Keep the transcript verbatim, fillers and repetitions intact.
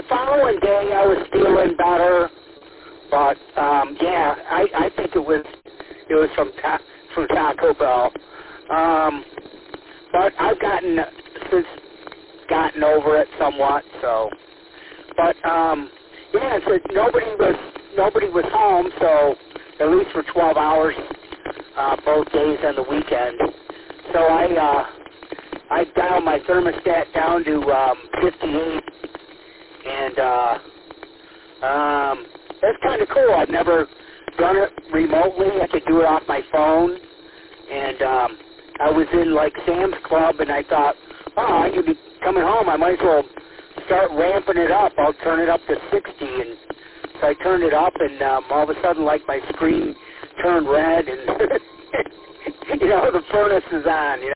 following day I was feeling better, but um, yeah, I, I think it was it was from ta- from Taco Bell. Um, but I've gotten since gotten over it somewhat. So, but um, yeah, so nobody was nobody was home, so at least for twelve hours, uh, both days and the weekend. So I uh, I dialed my thermostat down to um, fifty-eight, and uh, um, that's kind of cool. I've never done it remotely. I could do it off my phone, and um, I was in like Sam's Club, and I thought, oh, I could be coming home. I might as well start ramping it up. I'll turn it up to sixty, and so I turned it up, and um, all of a sudden, like my screen turned red, and you know the furnace is on. You